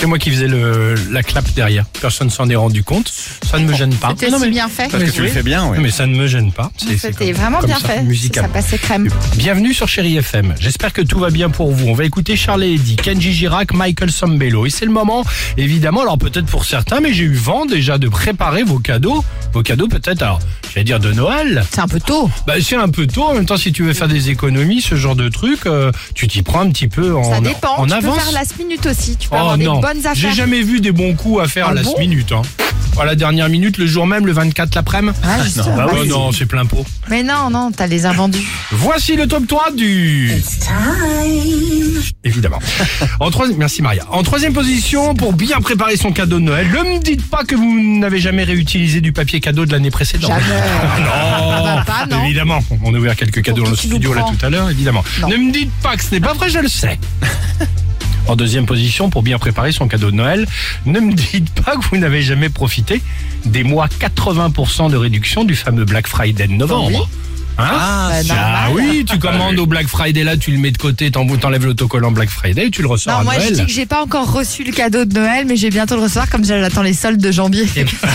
C'est moi qui faisais la clap derrière. Personne s'en est rendu compte. Ça ne me gêne pas. C'était si bien fait. Parce que tu le fais bien, oui. Mais ça ne me gêne pas. C'était vraiment bien fait. Musicalement. Ça passait crème. Bienvenue sur Chérie FM. J'espère que tout va bien pour vous. On va écouter Charles et Eddie, Kenji Girac, Michael Sambello. Et c'est le moment, évidemment, alors peut-être pour certains, mais j'ai eu vent déjà de préparer vos cadeaux. Vos cadeaux peut-être, alors, j'allais dire de Noël. C'est un peu tôt. Bah, c'est un peu tôt. En même temps, si tu veux faire des économies, ce genre de truc, tu t'y prends un petit peu Ça dépend. en tu avance. peux faire last minute aussi. Tu peux Oh avoir des non, bonnes affaires. j'ai jamais vu des bons coups à faire à last minute. Hein. À la dernière minute, le jour même, le 24 l'après-midi. Ah, justement. Bah ouais, non, c'est plein pot. Mais non, t'as les invendus. Voici le top 3 du... Évidemment. Merci Maria. En troisième position, pour bien préparer son cadeau de Noël, ne me dites pas que vous n'avez jamais réutilisé du papier cadeau de l'année précédente. Jamais. Non, pas, non. Évidemment. On a ouvert quelques cadeaux dans le studio là tout à l'heure, évidemment. Non. Ne me dites pas que ce n'est pas vrai, je le sais. En deuxième position, pour bien préparer son cadeau de Noël, ne me dites pas que vous n'avez jamais profité des mois 80% de réduction du fameux Black Friday de novembre. Hein oui, tu commandes au Black Friday là, tu le mets de côté, t'enlèves l'autocollant Black Friday et tu le ressors à Non, moi Noël. je dis que j'ai pas encore reçu le cadeau de Noël, mais j'ai bientôt le recevoir comme j'attends les soldes de janvier.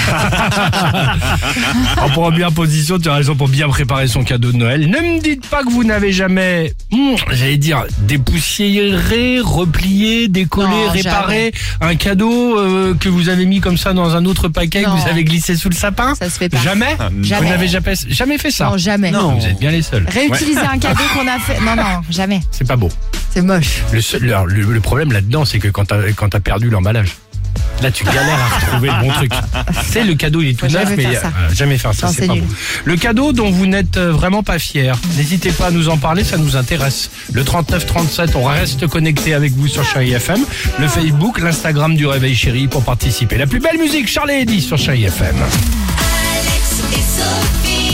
En première position, tu as raison, pour bien préparer son cadeau de Noël. Ne me dites pas que vous n'avez jamais, j'allais dire, dépoussiéré, replié, décollé, Non, réparé un cadeau que vous avez mis comme ça dans un autre paquet que Non. vous avez glissé sous le sapin. Ça se fait pas. Jamais. Jamais. Vous n'avez jamais fait ça. Non, jamais. Non, vous êtes bien les seuls. Réutiliser un cadeau qu'on a fait. Non, jamais. C'est pas beau. C'est moche. Le problème là-dedans, c'est que quand t'as perdu l'emballage, là tu galères à retrouver le bon truc. Tu sais, le cadeau il est tout Faut neuf, jamais mais faire ça. jamais faire ça, Non, c'est c'est pas nul. bon. Le cadeau dont vous n'êtes vraiment pas fier, n'hésitez pas à nous en parler, ça nous intéresse. Le 3937, on reste connecté avec vous sur Chérie FM, le Facebook, l'Instagram du Réveil Chérie pour participer. La plus belle musique, Charles et Eddie sur Chérie FM. Alex et Sophie.